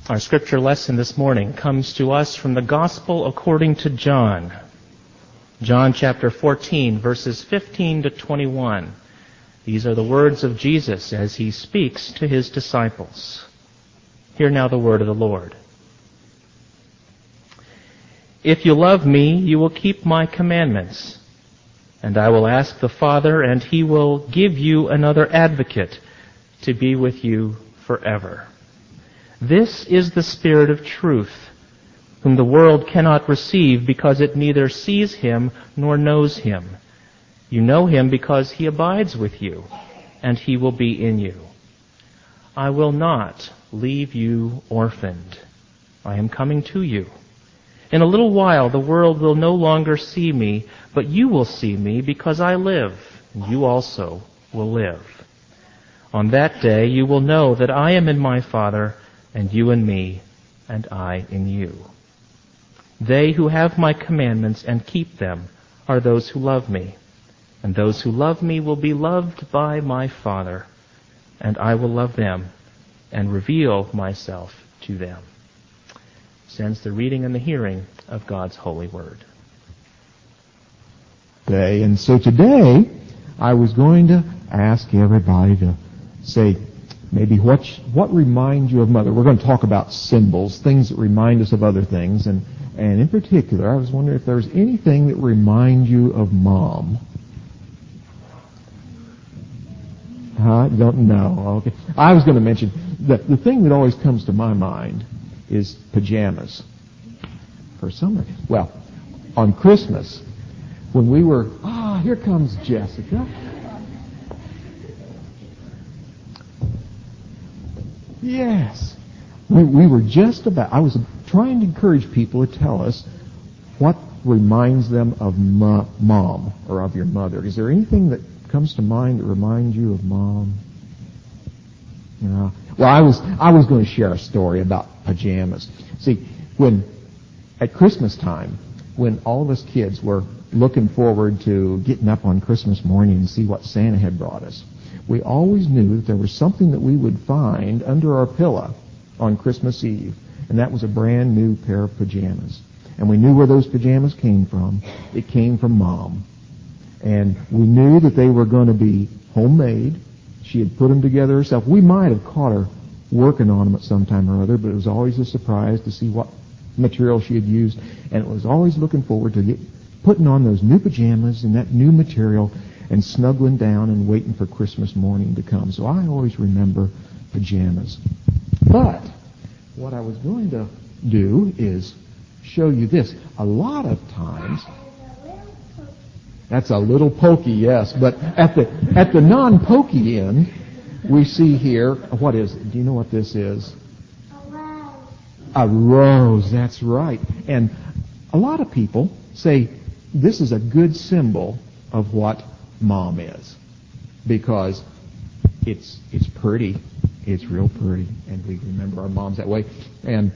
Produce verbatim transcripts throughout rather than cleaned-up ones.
Our scripture lesson this morning comes to us from the Gospel according to John. John chapter fourteen, verses fifteen to twenty-one. These are the words of Jesus as he speaks to his disciples. Hear now the word of the Lord. If you love me, you will keep my commandments, and I will ask the Father, and he will give you another advocate to be with you forever. This is the Spirit of truth, whom the world cannot receive because it neither sees him nor knows him. You know him because he abides with you, and he will be in you. I will not leave you orphaned. I am coming to you. In a little while the world will no longer see me, but you will see me because I live, and you also will live. On that day you will know that I am in my Father, and you in me, and I in you. They who have my commandments and keep them are those who love me, and those who love me will be loved by my Father, and I will love them and reveal myself to them. Sends the reading and the hearing of God's holy word. Okay, and so today I was going to ask everybody to say maybe what what reminds you of Mother. We're going to talk about symbols, things that remind us of other things, and and in particular, I was wondering if there was anything that reminds you of Mom. Huh? Don't know. Okay. I was going to mention that the thing that always comes to my mind is pajamas. For some reason. Well, on Christmas, when we were, ah, here comes Jessica. Yes. We, we were just about, I was trying to encourage people to tell us what reminds them of mo- Mom or of your mother. Is there anything that comes to mind that reminds you of Mom? No. Well, I was I was going to share a story about pajamas. See, when at Christmas time, when all of us kids were looking forward to getting up on Christmas morning and see what Santa had brought us, we always knew that there was something that we would find under our pillow on Christmas Eve, and that was a brand new pair of pajamas. And we knew where those pajamas came from. It came from Mom. And we knew that they were going to be homemade. She had put them together herself. We might have caught her working on them at some time or other, but it was always a surprise to see what material she had used. And it was always looking forward to get, putting on those new pajamas and that new material and snuggling down and waiting for Christmas morning to come. So I always remember pajamas. But what I was going to do is show you this. A lot of times, that's a little pokey, yes, but at the at the non-pokey end, we see here, what is it? Do you know what this is? A rose. A rose, that's right. And a lot of people say this is a good symbol of what Mom is, because it's it's pretty, it's real pretty, and we remember our moms that way, and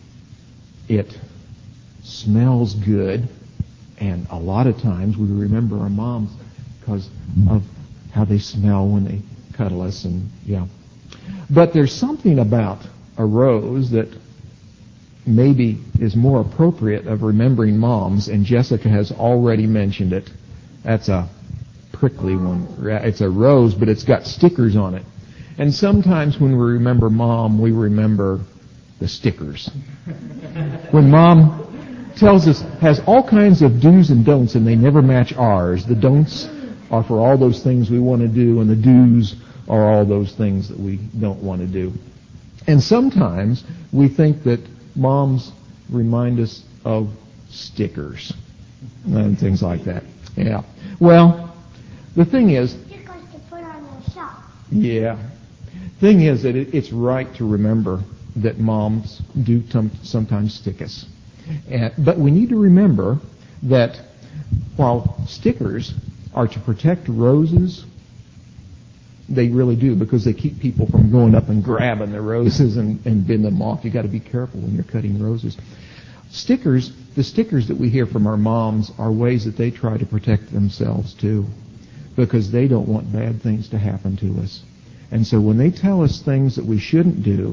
it smells good. And a lot of times we remember our moms because of how they smell when they cuddle us, and yeah. But there's something about a rose that maybe is more appropriate of remembering moms, and Jessica has already mentioned it. That's a prickly one. It's a rose, but it's got stickers on it. And sometimes when we remember Mom, we remember the stickers. When Mom tells us, has all kinds of do's and don'ts, and they never match ours. The don'ts are for all those things we want to do, and the do's are all those things that we don't want to do. And sometimes we think that moms remind us of stickers and things like that. Yeah. Well, the thing is, Stickers to put on your shelf. yeah. Thing is that it, it's right to remember that moms do t- sometimes stick us. And, but we need to remember that while stickers are to protect roses, they really do, because they keep people from going up and grabbing the roses and, and bending them off. You've got to be careful when you're cutting roses. Stickers, the stickers that we hear from our moms are ways that they try to protect themselves too, because they don't want bad things to happen to us. And so when they tell us things that we shouldn't do,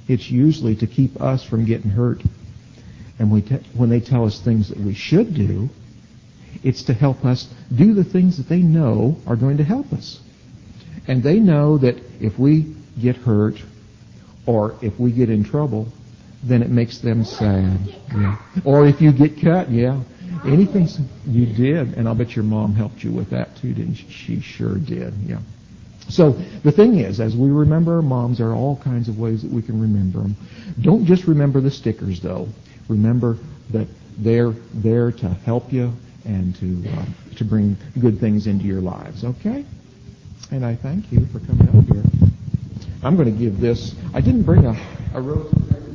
it's usually to keep us from getting hurt. And we te- when they tell us things that we should do, it's to help us do the things that they know are going to help us. And they know that if we get hurt or if we get in trouble, then it makes them sad. Yeah. Or if you get cut, yeah. Anything you did, and I'll bet your mom helped you with that too, didn't she? She sure did, yeah. So the thing is, as we remember our moms, there are all kinds of ways that we can remember them. Don't just remember the stickers, though. Remember that they're there to help you and to uh, to bring good things into your lives, okay? And I thank you for coming up here. I'm going to give this. I didn't bring a, a rose.